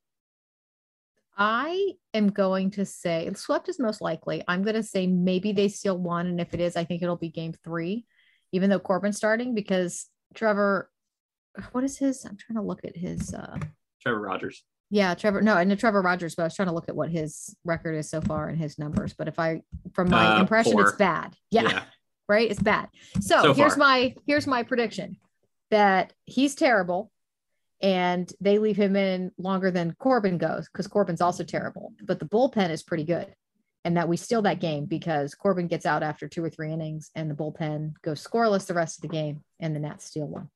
I am going to say swept is most likely. I'm going to say maybe they steal one, and if it is, I think it'll be game 3, even though Corbin's starting, because Trevor. What is his? I'm trying to look at his. Trevor Rogers. Yeah, Trevor. No, I know Trevor Rogers, but I was trying to look at what his record is so far and his numbers. But from my impression, 4. It's bad. Yeah, right. It's bad. So here's my prediction that he's terrible, and they leave him in longer than Corbin goes, because Corbin's also terrible. But the bullpen is pretty good, and that we steal that game because Corbin gets out after 2 or 3 innings, and the bullpen goes scoreless the rest of the game, and the Nats steal one.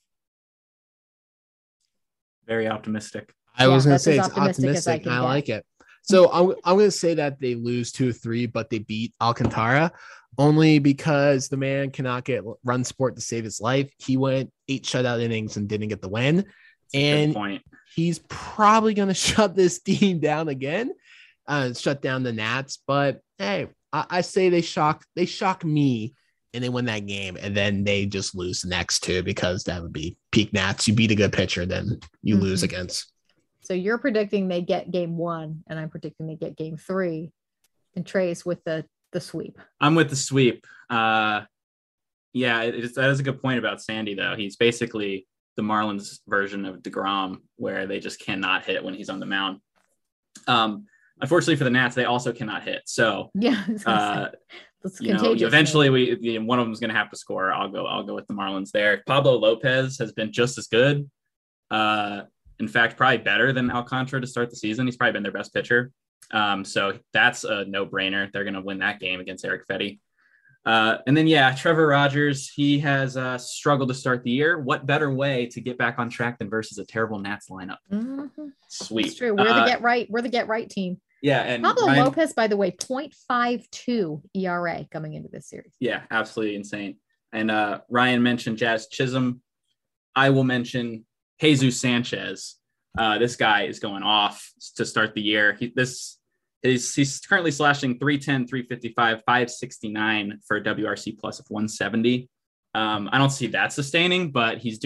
Very optimistic. I was going to say it's optimistic, and I like it. So I'm going to say that they lose 2-3, but they beat Alcantara only because the man cannot get run support to save his life. He went 8 shutout innings and didn't get the win. And he's probably going to shut this team down again, shut down the Nats. But hey, I say they shock me, and they win that game, and then they just lose the next 2, because that would be peak Nats. You beat a good pitcher, then you lose against. So you're predicting they get game 1, and I'm predicting they get game 3, and Trey's with the sweep. I'm with the sweep. That is a good point about Sandy, though. He's basically the Marlins version of DeGrom, where they just cannot hit when he's on the mound. Unfortunately for the Nats, they also cannot hit. So eventually one of them is going to have to score. I'll go with the Marlins there. Pablo Lopez has been just as good. In fact, probably better than Alcantara to start the season. He's probably been their best pitcher. So that's a no-brainer. They're going to win that game against Eric Fetty. And then, Trevor Rogers, he has struggled to start the year. What better way to get back on track than versus a terrible Nats lineup? Mm-hmm. Sweet. It's true. We're the get right team. Yeah. And Pablo Lopez, by the way, 0.52 ERA coming into this series. Yeah, absolutely insane. And Ryan mentioned Jazz Chisholm. I will mention Jesus Sanchez. This guy is going off to start the year. He's currently slashing 310, 355, 569 for a WRC plus of 170. I don't see that sustaining, but he's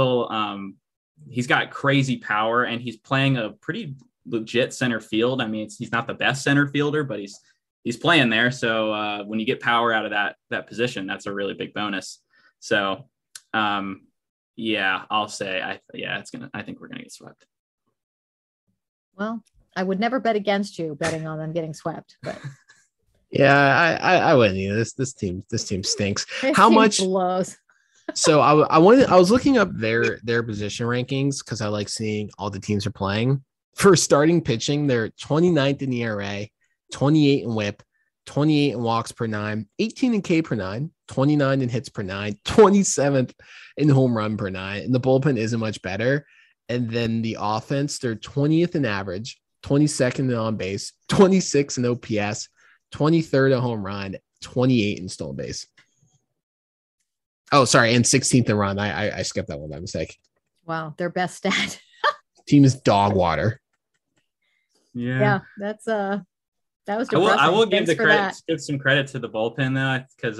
got crazy power, and he's playing a pretty legit center field. I mean, he's not the best center fielder, but he's playing there. So when you get power out of that position, that's a really big bonus. So I'll say I think we're gonna get swept. Well, I would never bet against you betting on them getting swept, but yeah, I wouldn't either. This team stinks. How much blows? So I was looking up their position rankings because I like seeing all the teams are playing. For starting pitching, they're 29th in ERA, 28 in WHIP, 28 in walks per nine, 18 in K per nine, 29 in hits per nine, 27th in home run per nine. And the bullpen isn't much better. And then the offense, they're 20th in average, 22nd in on base, 26th in OPS, 23rd in home run, 28 in stolen base. Oh, sorry. And 16th in run. I skipped that one by mistake. Wow. Their best stat. Team is dog water. Yeah. That's that was depressing. I will give some credit to the bullpen though, because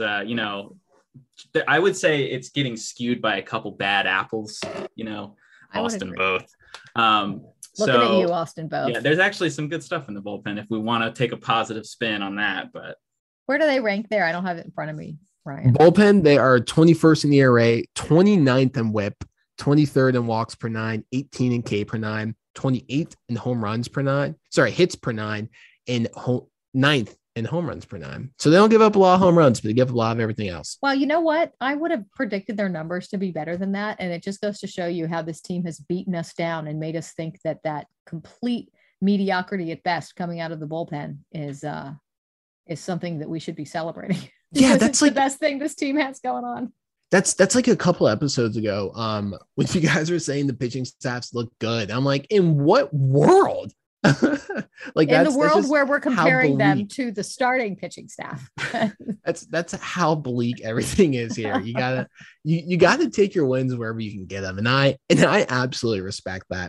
I would say it's getting skewed by a couple bad apples, Austin Both. Looking at you, Austin Both. Yeah, there's actually some good stuff in the bullpen if we want to take a positive spin on that. But where do they rank there? I don't have it in front of me, Ryan. Bullpen, they are 21st in ERA, 29th in WHIP, 23rd in walks per nine, 18 in K per nine, 28th in home runs per nine. Sorry, hits per nine, and 9th in home runs per nine. So they don't give up a lot of home runs, but they give up a lot of everything else. Well, you know what? I would have predicted their numbers to be better than that. And it just goes to show you how this team has beaten us down and made us think that complete mediocrity at best coming out of the bullpen is something that we should be celebrating. Yeah, that's like the best thing this team has going on. That's like a couple episodes ago. When you guys were saying the pitching staffs look good, I'm like, in what world? Like in the world where we're comparing them to the starting pitching staff. that's how bleak everything is here. You gotta take your wins wherever you can get them, and I absolutely respect that.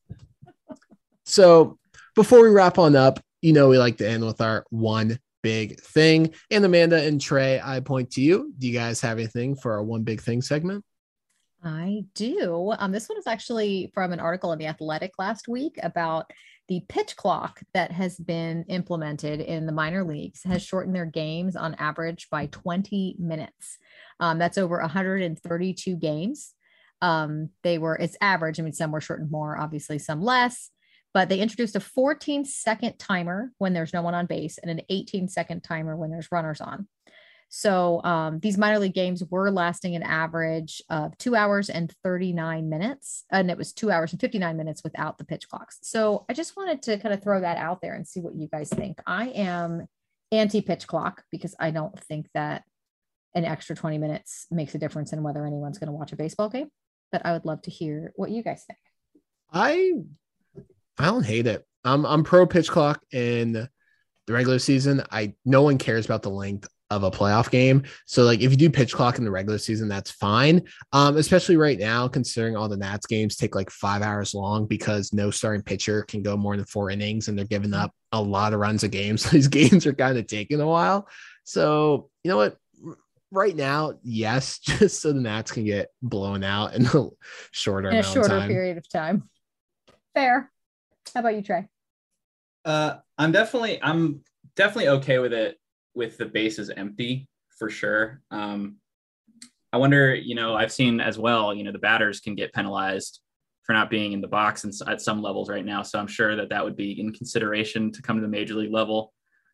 So before we wrap on up, we like to end with our one big thing. And Amanda and Trey, I point to you. Do you guys have anything for our one big thing segment? I do. This one is actually from an article in The Athletic last week about the pitch clock that has been implemented in the minor leagues has shortened their games on average by 20 minutes. That's over 132 games. It's average. I mean, some were shortened more, obviously some less, but they introduced a 14-second timer when there's no one on base and an 18-second timer when there's runners on. So these minor league games were lasting an average of 2 hours and 39 minutes, and it was 2 hours and 59 minutes without the pitch clocks. So I just wanted to kind of throw that out there and see what you guys think. I am anti-pitch clock because I don't think that an extra 20 minutes makes a difference in whether anyone's going to watch a baseball game, but I would love to hear what you guys think. I don't hate it. I'm pro pitch clock in the regular season. No one cares about the length of a playoff game. So like if you do pitch clock in the regular season, that's fine. Especially right now, considering all the Nats games take like 5 hours long because no starting pitcher can go more than 4 innings and they're giving up a lot of runs a game. So these games are kind of taking a while. So you know what? Right now, yes, just so the Nats can get blown out in a shorter period of time. Fair. How about you, Trey? I'm definitely okay with it with the bases empty for sure. I wonder, I've seen as well, the batters can get penalized for not being in the box at some levels right now. So I'm sure that would be in consideration to come to the major league level.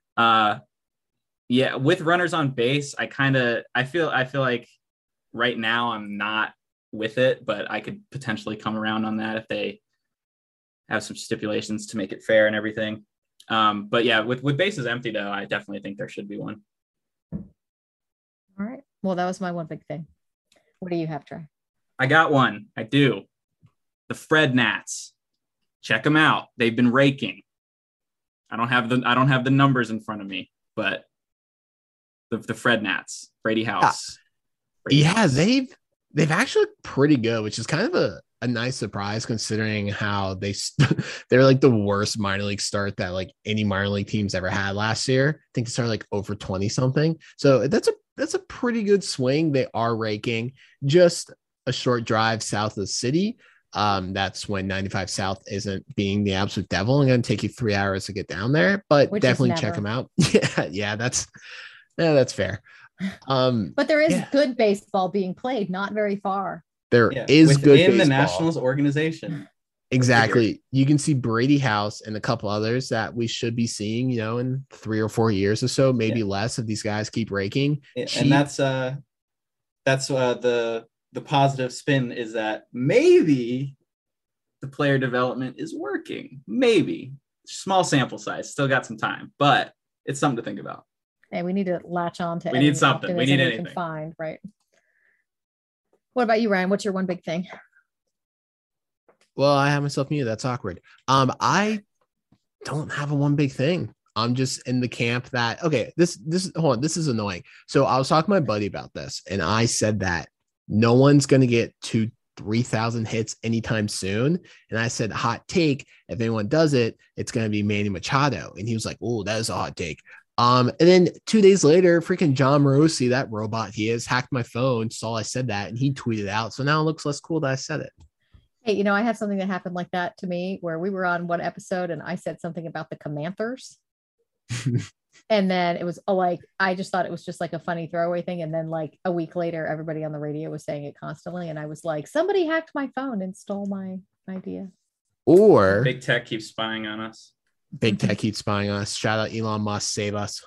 With runners on base, I feel like right now I'm not with it, but I could potentially come around on that if they have some stipulations to make it fair and everything. But yeah, with bases empty though, I definitely think there should be one. All right. Well, that was my one big thing. What do you have, Trey? I got one. I do. The Fred Nats. Check them out. They've been raking. I don't have the numbers in front of me, but the Fred Nats, Brady House. Pretty nice. they've actually looked pretty good, which is kind of a nice surprise considering how they're like the worst minor league start that like any minor league teams ever had last year. I think they started like over 20 something. So that's a pretty good swing. They are raking just a short drive south of the city. That's when 95 South isn't being the absolute devil. I'm going to take you 3 hours to get down there, but Which definitely check them out. Yeah, that's fair. But there is good baseball being played, not very far. There is good in the baseball. Nationals organization. Exactly. You can see Brady House and a couple others that we should be seeing, in 3 or 4 years or so, maybe less if these guys keep raking. And that's the positive spin is that maybe the player development is working. Maybe. Small sample size, still got some time, but it's something to think about. Hey, we need to latch on to. We need something. We need anything. Can find, right? What about you, Ryan? What's your one big thing? Well, I have myself muted. That's awkward. I don't have a one big thing. I'm just in the camp that, okay, this is annoying. So I was talking to my buddy about this, and I said that no one's going to get 3,000 hits anytime soon. And I said, hot take, if anyone does it, it's going to be Manny Machado. And he was like, oh, that is a hot take. And then 2 days later, freaking John Morosi, that robot he is, hacked my phone, saw I said that, and he tweeted out. So now it looks less cool that I said it. Hey, I have something that happened like that to me where we were on one episode and I said something about the Comanthers. And then it was I just thought it was just like a funny throwaway thing. And then like a week later, everybody on the radio was saying it constantly. And I was like, somebody hacked my phone and stole my idea. Or big tech keeps spying on us. Big tech keeps spying on us. Shout out Elon Musk, save us.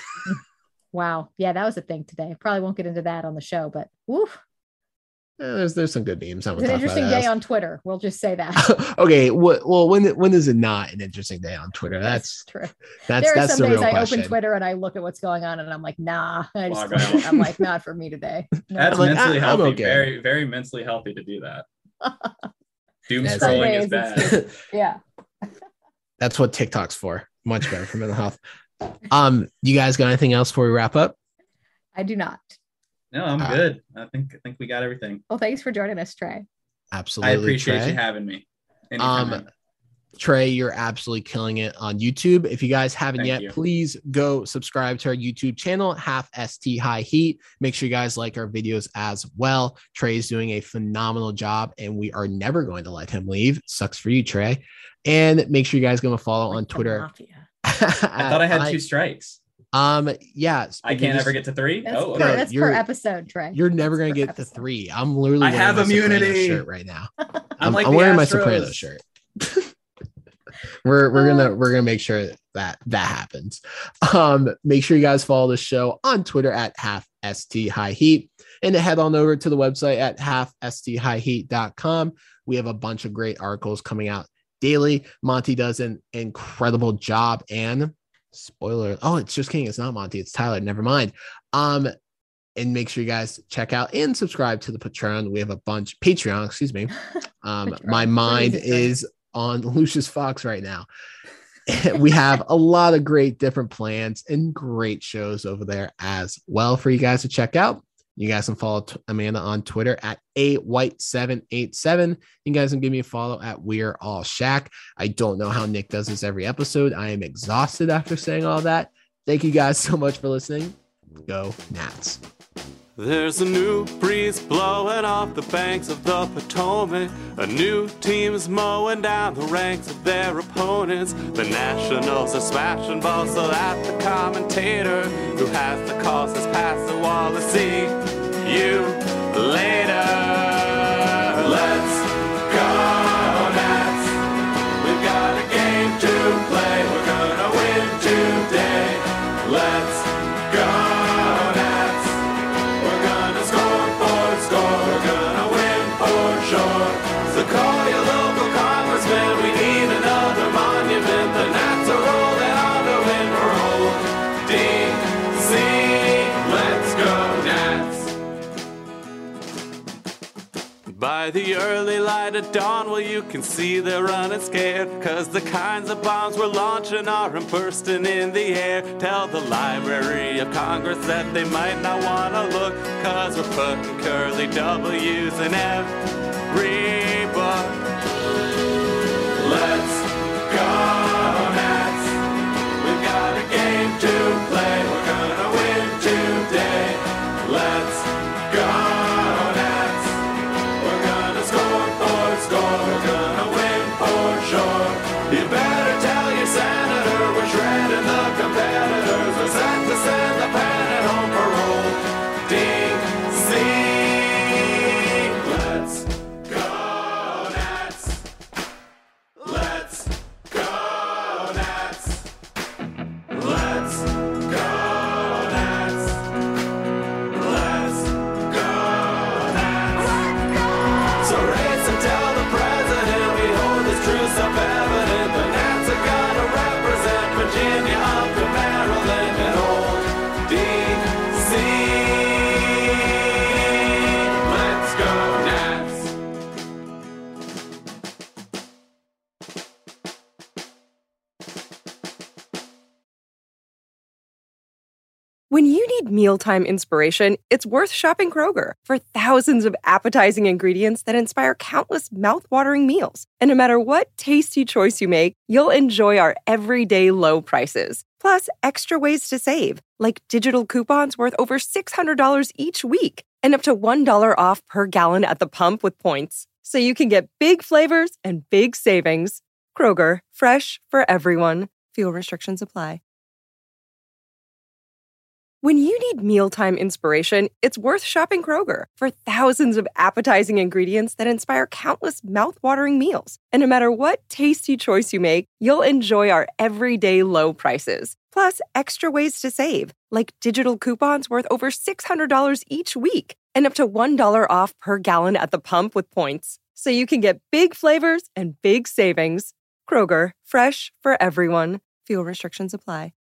Wow. Yeah, that was a thing today. Probably won't get into that on the show, but woof. There's some good memes. It's an interesting day on Twitter. We'll just say that. Okay. Well, when is it not an interesting day on Twitter? That's true. That's some days the real I question. open Twitter and I look at what's going on and I'm like, nah. I'm like, not for me today. No. That's like, mentally healthy. okay. Very, very mentally healthy to do that. Doom scrolling is bad. Yeah. That's what TikTok's for. Much better for mental health. You guys got anything else before we wrap up? I do not. No, I'm good. I think we got everything. Well, thanks for joining us, Trey. Absolutely. I appreciate Trey. you having me. Anytime. Trey, you're absolutely killing it on YouTube. If you guys haven't Thank yet, you. please go subscribe to our YouTube channel, Half ST High Heat. Make sure you guys like our videos as well. Trey is doing a phenomenal job, and we are never going to let him leave. Sucks for you, Trey. And make sure you guys go and follow on Twitter. I thought I had 2 strikes. Yeah. I can't ever get to 3. That's per episode, Trey. You're never gonna get to 3. I'm literally. I have wearing my immunity Sopranos shirt right now. I'm wearing my Astros. Sopranos shirt. we're gonna make sure that happens. Make sure you guys follow the show on Twitter at Half ST High Heat, and head on over to the website at halfsthighheat.com. We have a bunch of great articles coming out daily. Monty does an incredible job, and spoiler, it's just kidding, it's not Monty, it's Tyler, never mind. And make sure you guys check out and subscribe to the Patreon. We have a bunch Patreon, excuse me. My mind is on Lucius Fox right now. We have a lot of great different plans and great shows over there as well for you guys to check out. You guys can follow Amanda on Twitter at awhite787. You guys can give me a follow at We're All Shaq. I don't know how Nick does this every episode. I am exhausted after saying all that. Thank you guys so much for listening. Go Nats. There's a new breeze blowing off the banks of the Potomac. A new team's mowing down the ranks of their opponents. The Nationals are smashing balls so that the commentator who has the calls has passed the wall to see you later. Let's go Nats. We've got a game to play. We're gonna win today. Let's go. So call your local congressman. We need another monument. The Nats are rolling on to win. We're holding DC. Let's go Nats. By the early light of dawn, well, you can see they're running scared, 'cause the kinds of bombs we're launching aren't bursting in the air. Tell the Library of Congress that they might not want to look, 'cause we're putting curly W's in every book. Let's go, Nats. We've got a game to play. We're gonna win today. Let's go, Nats. We're gonna score for score. We're gonna win for sure. You better tell your senator we're shredding the competitors. We're set to send the pennant home parole. D.C. Let's go, Nats. Let's go, Nats. Let's go, Nats. Let's go, Nats. So race and tell the president we hold this truth self-evident. The Nats are gonna represent Virginia up to Maryland and old D.C. Let's go, Nats. When you need mealtime inspiration, it's worth shopping Kroger for thousands of appetizing ingredients that inspire countless mouth-watering meals. And no matter what tasty choice you make, you'll enjoy our everyday low prices. Plus, extra ways to save, like digital coupons worth over $600 each week and up to $1 off per gallon at the pump with points. So you can get big flavors and big savings. Kroger, fresh for everyone. Fuel restrictions apply. When you need mealtime inspiration, it's worth shopping Kroger for thousands of appetizing ingredients that inspire countless mouth-watering meals. And no matter what tasty choice you make, you'll enjoy our everyday low prices. Plus, extra ways to save, like digital coupons worth over $600 each week and up to $1 off per gallon at the pump with points. So you can get big flavors and big savings. Kroger, fresh for everyone. Fuel restrictions apply.